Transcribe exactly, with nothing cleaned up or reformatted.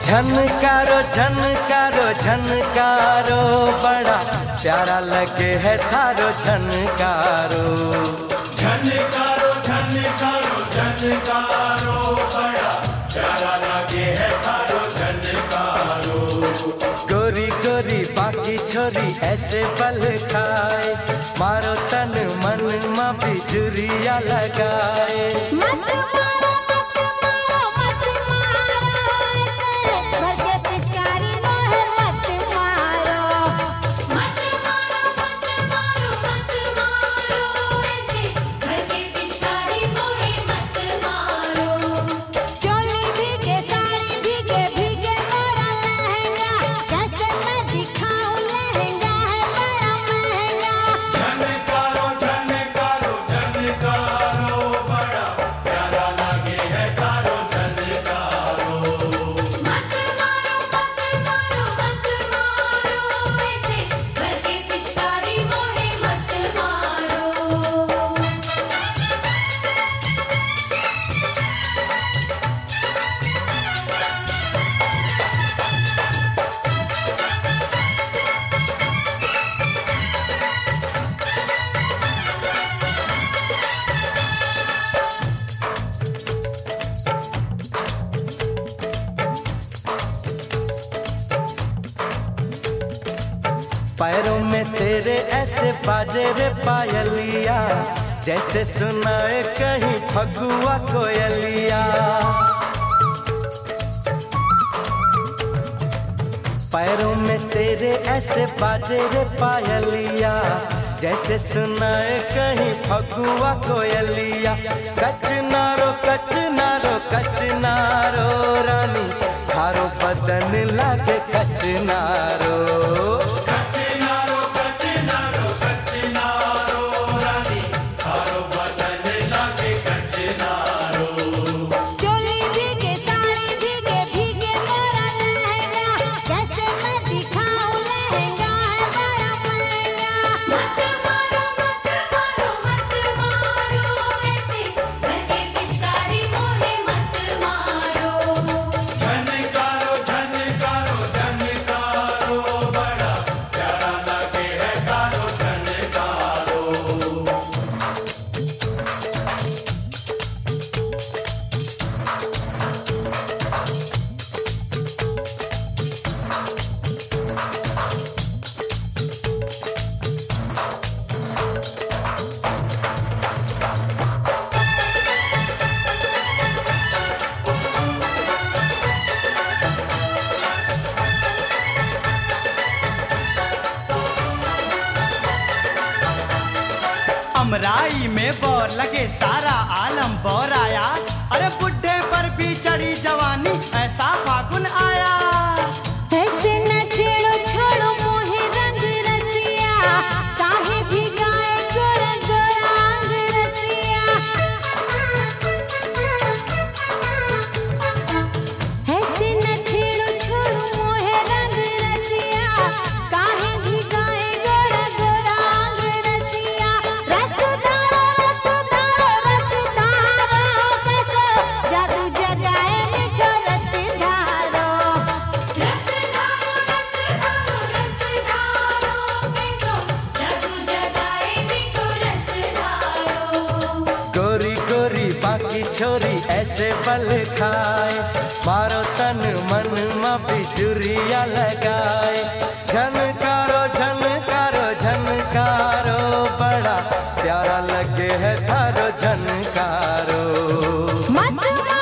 झनकारो झनकारो झनकारो बड़ा प्यारा लगे है थारो झनकारो। झनकारो झनकारो झनकारो बड़ा प्यारा लगे है थारो झनकारो। गोरी गोरी बाकी छोरी ऐसे बल खाए, मारो तन मन मा बिजुरिया लगाए। मत मारो मत मारो मत मारो ऐसे भर के पिचकारी मोहे मत मारो। मत मारो मत मारो मत मारो ऐसे भर के पिचकारी मोहे मत मारो। चोली भीगे साड़ी भीगे भीगे मोरा लहंगा, जैसे मैं दिखाऊं लहंगा है बड़ा महंगा। झनकारो झनकारो झनकारो बड़ा प्यारा लगे है थारो झनकारो। मत मारो मत मारो मत मारो ऐसे भर के पिचकारी मोहे मत मारो। पैरों में तेरे ऐसे बाजे रे पायलिया, जैसे सुनाए कहीं फगुआ कोयलिया। पैरों में तेरे ऐसे बाजे रे पायलिया, जैसे सुनाए कहीं फगुआ कोयलिया। कचनारो कचनारो कचनारो रानी, थारो बदन लागे कचनारो। कचनारो कचनारो कचनारो रानी, थारो बदन लागे कचनारो। चोली भीगे साड़ी भीगे भीगे मोरा लहंगा, जैसे मैं दिखाऊं लहंगा है बड़ा महंगा। मत मारो मत मारो मत मारो ऐसे भर के पिचकारी मोहे मत मारो। झनकारो झनकारो झनकारो बड़ा प्यारा लगे है थारो झनकारो। अमराई में बोर लगे सारा आलम बोर आया, अरे बुढ़े पर भी चढ़ी जवानी ऐसा फागुन आया। ऐसे न छेड़ो छोड़ो मोहे रंग रसिया, काहे भिगाए गोरा गोरा अंग रसिया। ऐसे न छेड़ो छोड़ो मोहे रंग रसिया, काहे भिगाए गोरा गोरा अंग रसिया। रसदारो रसदारो रसदारो कैसो जादू जगाए मिठो रसदारो। रसदारो रसदारो रसदारो कैसो जादू जगाए मिठो रसदारो। गोरी गोरी बाकी छोरी ऐसे बल खाए, मारो तन मन मा बिजुरिया लगाए। झनकारो झनकारो झनकारो बड़ा प्यारा लगे है थारो झनकारो। मत